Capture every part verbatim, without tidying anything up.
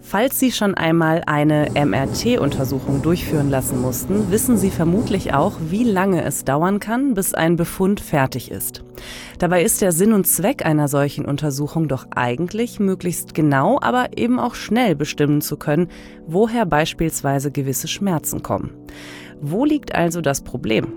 Falls Sie schon einmal eine M R T-Untersuchung durchführen lassen mussten, wissen Sie vermutlich auch, wie lange es dauern kann, bis ein Befund fertig ist. Dabei ist der Sinn und Zweck einer solchen Untersuchung doch eigentlich, möglichst genau, aber eben auch schnell bestimmen zu können, woher beispielsweise gewisse Schmerzen kommen. Wo liegt also das Problem?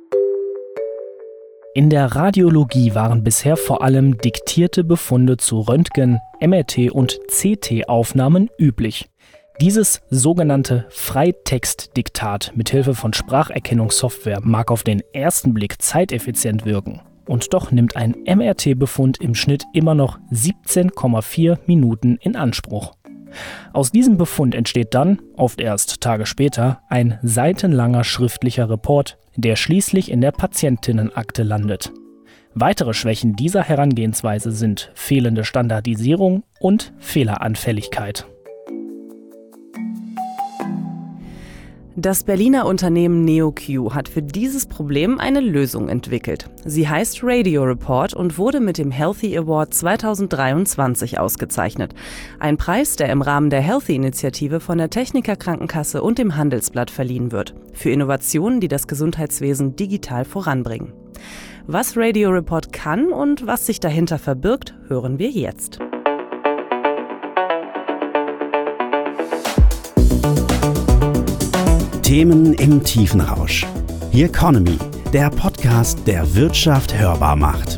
In der Radiologie waren bisher vor allem diktierte Befunde zu Röntgen-, M R T- und C T-Aufnahmen üblich. Dieses sogenannte Freitextdiktat mithilfe von Spracherkennungssoftware mag auf den ersten Blick zeiteffizient wirken. Und doch nimmt ein M R T-Befund im Schnitt immer noch siebzehn Komma vier Minuten in Anspruch. Aus diesem Befund entsteht dann, oft erst Tage später, ein seitenlanger schriftlicher Report, der schließlich in der Patientinnenakte landet. Weitere Schwächen dieser Herangehensweise sind fehlende Standardisierung und Fehleranfälligkeit. Das Berliner Unternehmen NeoQ hat für dieses Problem eine Lösung entwickelt. Sie heißt Radio Report und wurde mit dem Healthy Award zweitausenddreiundzwanzig ausgezeichnet. Ein Preis, der im Rahmen der Healthy-Initiative von der Techniker Krankenkasse und dem Handelsblatt verliehen wird. Für Innovationen, die das Gesundheitswesen digital voranbringen. Was Radio Report kann und was sich dahinter verbirgt, hören wir jetzt. Themen im Tiefenrausch. The Economy, der Podcast, der Wirtschaft hörbar macht.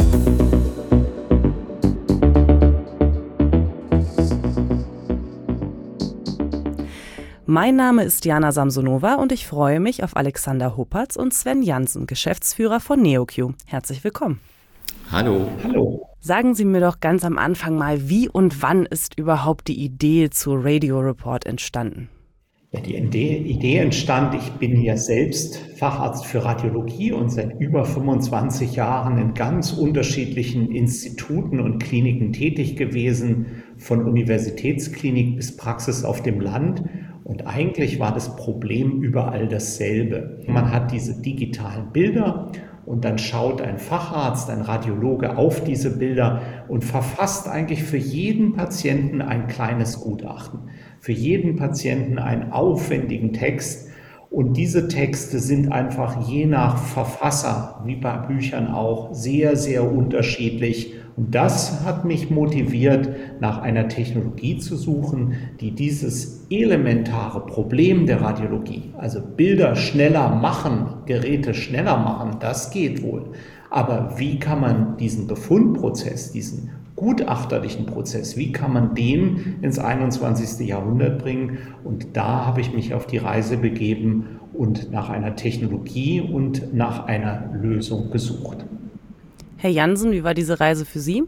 Mein Name ist Jana Samsonova und ich freue mich auf Alexander Huppertz und Sven Jansen, Geschäftsführer von NeoQ. Herzlich willkommen. Hallo. Hallo. Sagen Sie mir doch ganz am Anfang mal, wie und wann ist überhaupt die Idee zu Radio Report entstanden? Ja, die Idee entstand, ich bin ja selbst Facharzt für Radiologie und seit über fünfundzwanzig Jahren in ganz unterschiedlichen Instituten und Kliniken tätig gewesen, von Universitätsklinik bis Praxis auf dem Land. Und eigentlich war das Problem überall dasselbe. Man hat diese digitalen Bilder und dann schaut ein Facharzt, ein Radiologe auf diese Bilder und verfasst eigentlich für jeden Patienten ein kleines Gutachten. Für jeden Patienten einen aufwendigen Text. Und diese Texte sind einfach je nach Verfasser, wie bei Büchern auch, sehr, sehr unterschiedlich. Und das hat mich motiviert, nach einer Technologie zu suchen, die dieses elementare Problem der Radiologie, also Bilder schneller machen, Geräte schneller machen, das geht wohl. Aber wie kann man diesen Befundprozess, diesen gutachterlichen Prozess, wie kann man den ins einundzwanzigste Jahrhundert bringen? Und da habe ich mich auf die Reise begeben und nach einer Technologie und nach einer Lösung gesucht. Herr Jansen, wie war diese Reise für Sie?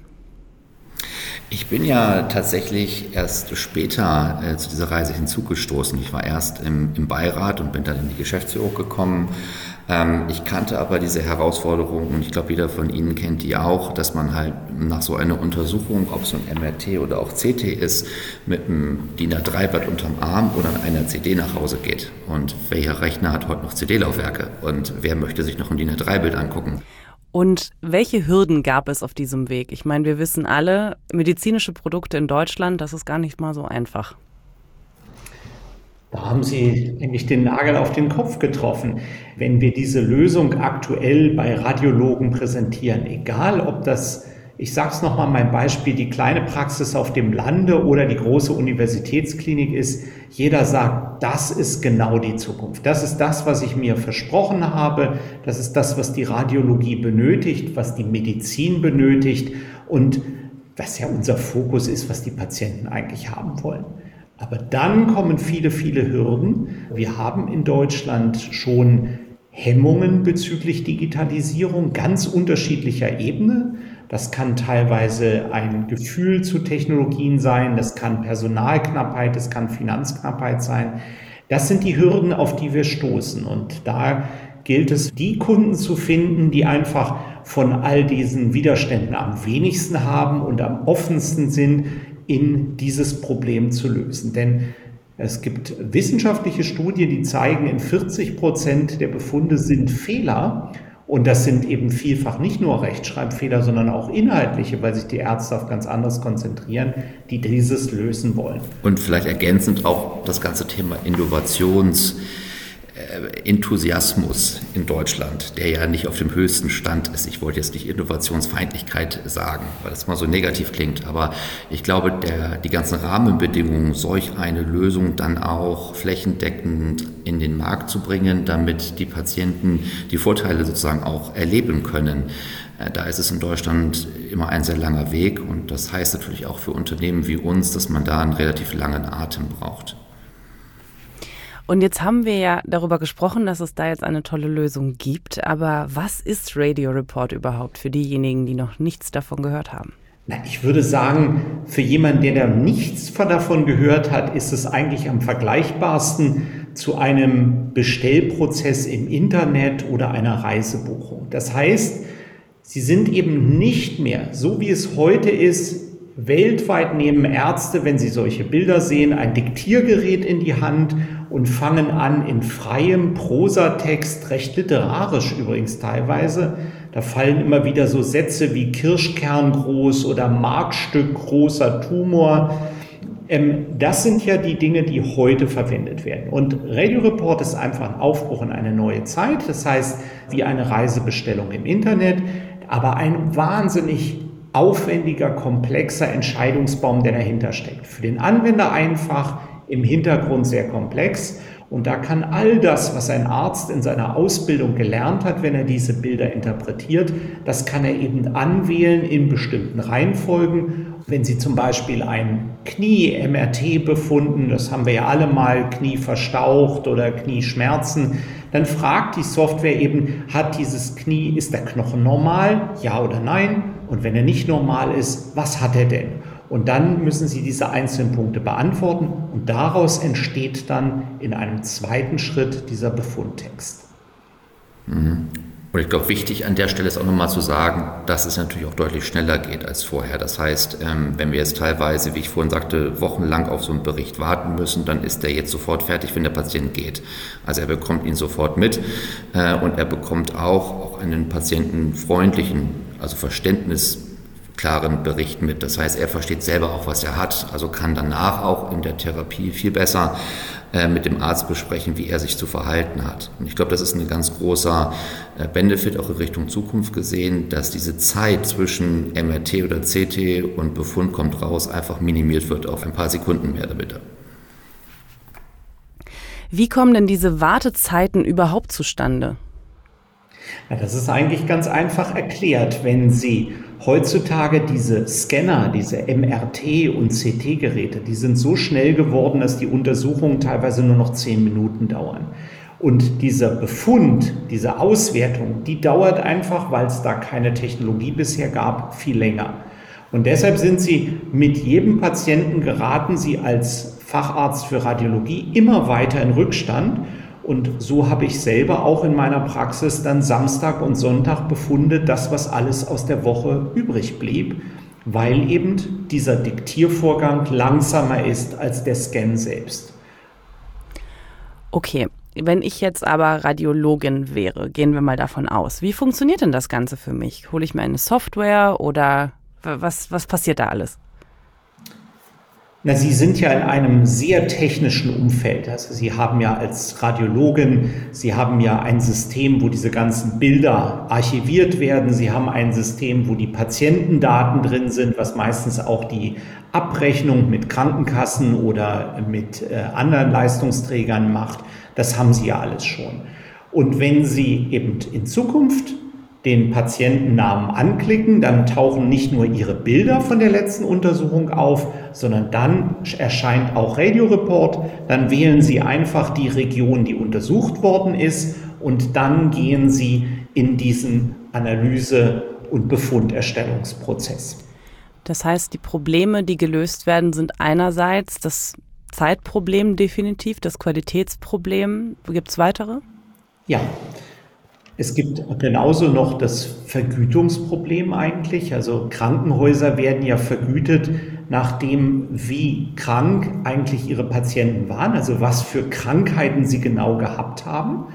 Ich bin ja tatsächlich erst später äh, zu dieser Reise hinzugestoßen. Ich war erst im, im Beirat und bin dann in die Geschäftsführung gekommen. Ähm, ich kannte aber diese Herausforderung und ich glaube, jeder von Ihnen kennt die auch, dass man halt nach so einer Untersuchung, ob es so ein M R T oder auch C T ist, mit einem D I N A drei Blatt unterm Arm oder einer C D nach Hause geht. Und welcher Rechner hat heute noch C D-Laufwerke? Und wer möchte sich noch ein D I N A drei Bild angucken? Und welche Hürden gab es auf diesem Weg? Ich meine, wir wissen alle, medizinische Produkte in Deutschland, das ist gar nicht mal so einfach. Da haben Sie eigentlich den Nagel auf den Kopf getroffen. Wenn wir diese Lösung aktuell bei Radiologen präsentieren, egal ob das, ich sage es nochmal, mein Beispiel, die kleine Praxis auf dem Lande oder die große Universitätsklinik ist, jeder sagt, das ist genau die Zukunft. Das ist das, was ich mir versprochen habe. Das ist das, was die Radiologie benötigt, was die Medizin benötigt und was ja unser Fokus ist, was die Patienten eigentlich haben wollen. Aber dann kommen viele, viele Hürden. Wir haben in Deutschland schon Hemmungen bezüglich Digitalisierung ganz unterschiedlicher Ebene. Das kann teilweise ein Gefühl zu Technologien sein, das kann Personalknappheit, das kann Finanzknappheit sein. Das sind die Hürden, auf die wir stoßen. Und da gilt es, die Kunden zu finden, die einfach von all diesen Widerständen am wenigsten haben und am offensten sind, in dieses Problem zu lösen. Denn es gibt wissenschaftliche Studien, die zeigen, in vierzig Prozent der Befunde sind Fehler. Und das sind eben vielfach nicht nur Rechtschreibfehler, sondern auch inhaltliche, weil sich die Ärzte auf ganz anderes konzentrieren, die dieses lösen wollen. Und vielleicht ergänzend auch das ganze Thema Innovations- Enthusiasmus in Deutschland, der ja nicht auf dem höchsten Stand ist. Ich wollte jetzt nicht Innovationsfeindlichkeit sagen, weil das mal so negativ klingt, aber ich glaube, der, die ganzen Rahmenbedingungen, solch eine Lösung dann auch flächendeckend in den Markt zu bringen, damit die Patienten die Vorteile sozusagen auch erleben können. Da ist es in Deutschland immer ein sehr langer Weg und das heißt natürlich auch für Unternehmen wie uns, dass man da einen relativ langen Atem braucht. Und jetzt haben wir ja darüber gesprochen, dass es da jetzt eine tolle Lösung gibt. Aber was ist Radio Report überhaupt für diejenigen, die noch nichts davon gehört haben? Na, ich würde sagen, für jemanden, der da nichts davon gehört hat, ist es eigentlich am vergleichbarsten zu einem Bestellprozess im Internet oder einer Reisebuchung. Das heißt, Sie sind eben nicht mehr, so wie es heute ist, weltweit nehmen Ärzte, wenn sie solche Bilder sehen, ein Diktiergerät in die Hand und fangen an, in freiem Prosatext, recht literarisch übrigens teilweise, da fallen immer wieder so Sätze wie Kirschkern groß oder Markstück großer Tumor. Ähm, das sind ja die Dinge, die heute verwendet werden. Und Radio Report ist einfach ein Aufbruch in eine neue Zeit. Das heißt, wie eine Reisebestellung im Internet, aber ein wahnsinnig aufwendiger, komplexer Entscheidungsbaum, der dahinter steckt. Für den Anwender einfach, im Hintergrund sehr komplex. Und da kann all das, was ein Arzt in seiner Ausbildung gelernt hat, wenn er diese Bilder interpretiert, das kann er eben anwählen in bestimmten Reihenfolgen. Wenn Sie zum Beispiel ein Knie-M R T befunden, das haben wir ja alle mal, Knie verstaucht oder Knieschmerzen, dann fragt die Software eben, hat dieses Knie, ist der Knochen normal, ja oder nein? Und wenn er nicht normal ist, was hat er denn? Und dann müssen Sie diese einzelnen Punkte beantworten und daraus entsteht dann in einem zweiten Schritt dieser Befundtext. Mhm. Und ich glaube, wichtig an der Stelle ist auch nochmal zu sagen, dass es natürlich auch deutlich schneller geht als vorher. Das heißt, wenn wir jetzt teilweise, wie ich vorhin sagte, wochenlang auf so einen Bericht warten müssen, dann ist der jetzt sofort fertig, wenn der Patient geht. Also er bekommt ihn sofort mit und er bekommt auch, auch einen patientenfreundlichen, also verständnisklaren Bericht mit. Das heißt, er versteht selber auch, was er hat, also kann danach auch in der Therapie viel besser mit dem Arzt besprechen, wie er sich zu verhalten hat. Und ich glaube, das ist ein ganz großer Benefit auch in Richtung Zukunft gesehen, dass diese Zeit zwischen M R T oder C T und Befund kommt raus einfach minimiert wird auf ein paar Sekunden mehr oder weniger. Wie kommen denn diese Wartezeiten überhaupt zustande? Ja, das ist eigentlich ganz einfach erklärt. Wenn Sie heutzutage diese Scanner, diese M R T- und C T-Geräte, die sind so schnell geworden, dass die Untersuchungen teilweise nur noch zehn Minuten dauern. Und dieser Befund, diese Auswertung, die dauert einfach, weil es da keine Technologie bisher gab, viel länger. Und deshalb sind Sie mit jedem Patienten, geraten Sie als Facharzt für Radiologie immer weiter in Rückstand. Und so habe ich selber auch in meiner Praxis dann Samstag und Sonntag Befunde, das, was alles aus der Woche übrig blieb, weil eben dieser Diktiervorgang langsamer ist als der Scan selbst. Okay, wenn ich jetzt aber Radiologin wäre, gehen wir mal davon aus. Wie funktioniert denn das Ganze für mich? Hole ich mir eine Software oder was, was passiert da alles? Na, Sie sind ja in einem sehr technischen Umfeld. Also Sie haben ja als Radiologin, Sie haben ja ein System, wo diese ganzen Bilder archiviert werden. Sie haben ein System, wo die Patientendaten drin sind, was meistens auch die Abrechnung mit Krankenkassen oder mit äh, anderen Leistungsträgern macht. Das haben Sie ja alles schon. Und wenn Sie eben in Zukunft den Patientennamen anklicken, dann tauchen nicht nur Ihre Bilder von der letzten Untersuchung auf, sondern dann erscheint auch Radio Report. Dann wählen Sie einfach die Region, die untersucht worden ist und dann gehen Sie in diesen Analyse- und Befunderstellungsprozess. Das heißt, die Probleme, die gelöst werden, sind einerseits das Zeitproblem definitiv, das Qualitätsproblem. Gibt es weitere? Ja. Es gibt genauso noch das Vergütungsproblem eigentlich. Also Krankenhäuser werden ja vergütet nach dem, wie krank eigentlich ihre Patienten waren, also was für Krankheiten sie genau gehabt haben.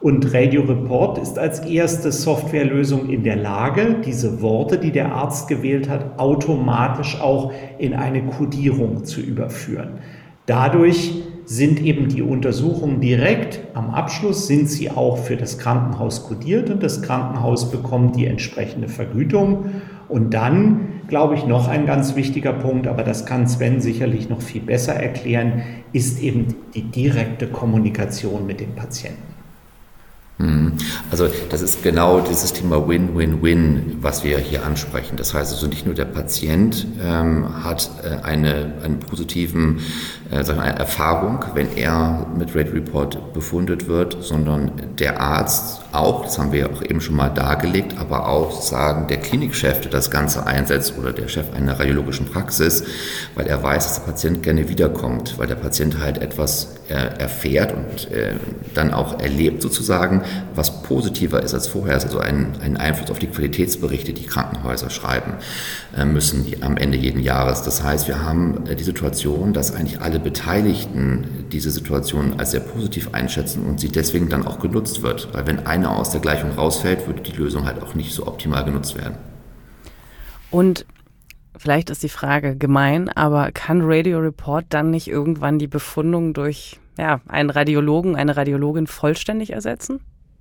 Und Radio Report ist als erste Softwarelösung in der Lage, diese Worte, die der Arzt gewählt hat, automatisch auch in eine Kodierung zu überführen. Dadurch sind eben die Untersuchungen direkt am Abschluss, sind sie auch für das Krankenhaus kodiert und das Krankenhaus bekommt die entsprechende Vergütung. Und dann, glaube ich, noch ein ganz wichtiger Punkt, aber das kann Sven sicherlich noch viel besser erklären, ist eben die direkte Kommunikation mit dem Patienten. Also das ist genau dieses Thema Win-Win-Win, was wir hier ansprechen. Das heißt also nicht nur der Patient ähm, hat äh, eine, eine positiven äh, sagen wir, eine Erfahrung, wenn er mit Radio Report befundet wird, sondern der Arzt auch, das haben wir ja auch eben schon mal dargelegt, aber auch sagen der Klinikchef, der das Ganze einsetzt oder der Chef einer radiologischen Praxis, weil er weiß, dass der Patient gerne wiederkommt, weil der Patient halt etwas äh, erfährt und äh, dann auch erlebt sozusagen, was positiver ist als vorher, also ein, ein Einfluss auf die Qualitätsberichte, die Krankenhäuser schreiben äh, müssen die, am Ende jeden Jahres. Das heißt, wir haben äh, die Situation, dass eigentlich alle Beteiligten diese Situation als sehr positiv einschätzen und sie deswegen dann auch genutzt wird, weil wenn einer aus der Gleichung rausfällt, würde die Lösung halt auch nicht so optimal genutzt werden. Und vielleicht ist die Frage gemein, aber kann Radio Report dann nicht irgendwann die Befundung durch ja, einen Radiologen, eine Radiologin vollständig ersetzen?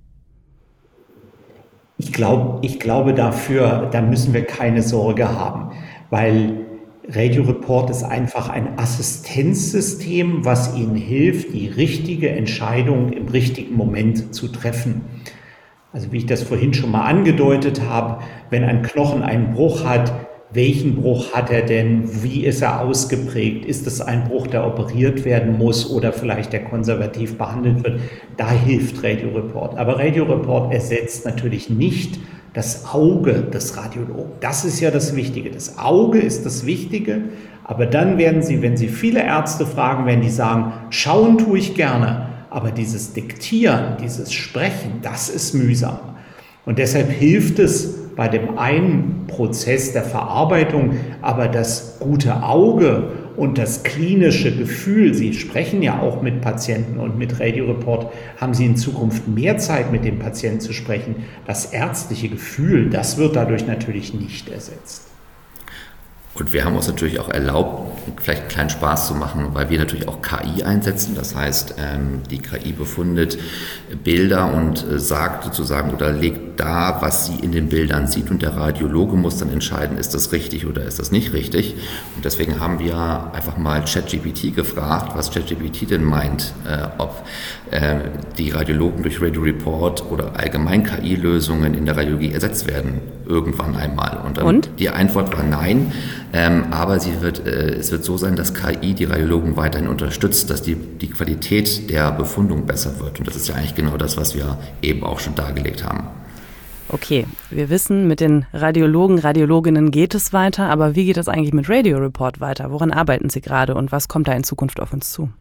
Ich glaube, ich glaube dafür, da müssen wir keine Sorge haben, weil Radio Report ist einfach ein Assistenzsystem, was Ihnen hilft, die richtige Entscheidung im richtigen Moment zu treffen. Also wie ich das vorhin schon mal angedeutet habe, wenn ein Knochen einen Bruch hat, welchen Bruch hat er denn? Wie ist er ausgeprägt? Ist es ein Bruch, der operiert werden muss oder vielleicht der konservativ behandelt wird? Da hilft Radio Report. Aber Radio Report ersetzt natürlich nicht das Auge des Radiologen. Das ist ja das Wichtige. Das Auge ist das Wichtige. Aber dann werden Sie, wenn Sie viele Ärzte fragen, werden die sagen, schauen tue ich gerne. Aber dieses Diktieren, dieses Sprechen, das ist mühsam. Und deshalb hilft es bei dem einen Prozess der Verarbeitung, aber das gute Auge und das klinische Gefühl, Sie sprechen ja auch mit Patienten und mit Radio Report haben Sie in Zukunft mehr Zeit mit dem Patienten zu sprechen. Das ärztliche Gefühl, das wird dadurch natürlich nicht ersetzt. Und wir haben uns natürlich auch erlaubt, vielleicht einen kleinen Spaß zu machen, weil wir natürlich auch K I einsetzen. Das heißt, die K I befundet Bilder und sagt sozusagen oder legt dar, was sie in den Bildern sieht. Und der Radiologe muss dann entscheiden, ist das richtig oder ist das nicht richtig. Und deswegen haben wir einfach mal ChatGPT gefragt, was ChatGPT denn meint, ob die Radiologen durch Radio Report oder allgemein K I-Lösungen in der Radiologie ersetzt werden, irgendwann einmal. Und, dann und? Die Antwort war nein. Ähm, aber sie wird, äh, es wird so sein, dass K I die Radiologen weiterhin unterstützt, dass die, die Qualität der Befundung besser wird. Und das ist ja eigentlich genau das, was wir eben auch schon dargelegt haben. Okay, wir wissen, mit den Radiologen, Radiologinnen geht es weiter, aber wie geht es eigentlich mit Radio Report weiter? Woran arbeiten Sie gerade und was kommt da in Zukunft auf uns zu?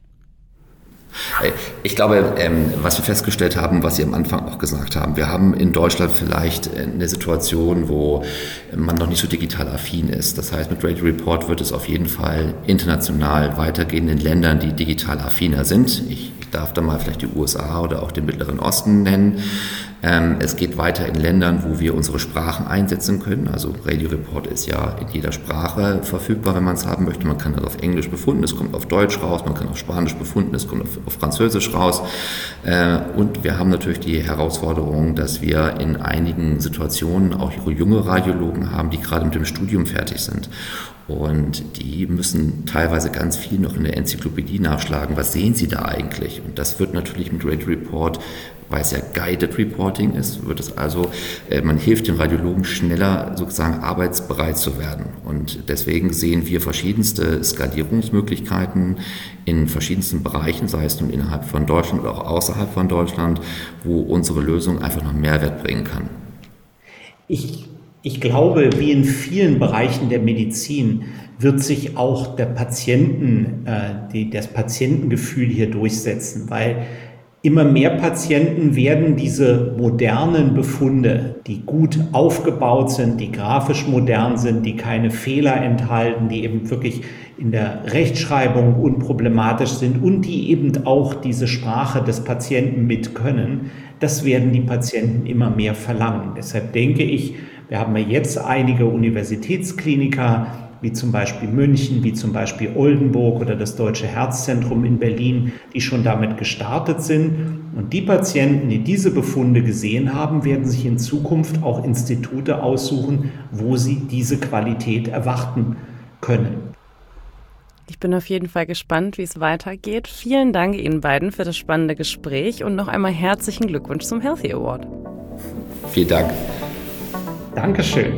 Ich glaube, was wir festgestellt haben, was Sie am Anfang auch gesagt haben, wir haben in Deutschland vielleicht eine Situation, wo man noch nicht so digital affin ist. Das heißt, mit Radio Report wird es auf jeden Fall international weitergehen in Ländern, die digital affiner sind. Ich darf da mal vielleicht die U S A oder auch den Mittleren Osten nennen. Es geht weiter in Ländern, wo wir unsere Sprachen einsetzen können. Also Radio Report ist ja in jeder Sprache verfügbar, wenn man es haben möchte. Man kann das auf Englisch befunden, es kommt auf Deutsch raus, man kann auf Spanisch befunden, es kommt auf, auf Französisch raus. Und wir haben natürlich die Herausforderung, dass wir in einigen Situationen auch junge Radiologen haben, die gerade mit dem Studium fertig sind. Und die müssen teilweise ganz viel noch in der Enzyklopädie nachschlagen. Was sehen sie da eigentlich? Und das wird natürlich mit Radio Report, weil es ja Guided Reporting ist, wird es also, äh, man hilft den Radiologen schneller sozusagen arbeitsbereit zu werden. Und deswegen sehen wir verschiedenste Skalierungsmöglichkeiten in verschiedensten Bereichen, sei es nun innerhalb von Deutschland oder auch außerhalb von Deutschland, wo unsere Lösung einfach noch Mehrwert bringen kann. Ich Ich glaube, wie in vielen Bereichen der Medizin wird sich auch der Patienten, äh, die, das Patientengefühl hier durchsetzen, weil immer mehr Patienten werden diese modernen Befunde, die gut aufgebaut sind, die grafisch modern sind, die keine Fehler enthalten, die eben wirklich in der Rechtschreibung unproblematisch sind und die eben auch diese Sprache des Patienten mit können, das werden die Patienten immer mehr verlangen. Deshalb denke ich, wir haben ja jetzt einige Universitätskliniker, wie zum Beispiel München, wie zum Beispiel Oldenburg oder das Deutsche Herzzentrum in Berlin, die schon damit gestartet sind. Und die Patienten, die diese Befunde gesehen haben, werden sich in Zukunft auch Institute aussuchen, wo sie diese Qualität erwarten können. Ich bin auf jeden Fall gespannt, wie es weitergeht. Vielen Dank Ihnen beiden für das spannende Gespräch und noch einmal herzlichen Glückwunsch zum Healthy Award. Vielen Dank. Dankeschön.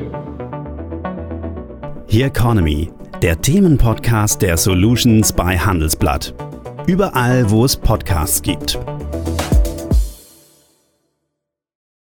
Here Economy, der Themenpodcast der Solutions bei Handelsblatt. Überall, wo es Podcasts gibt.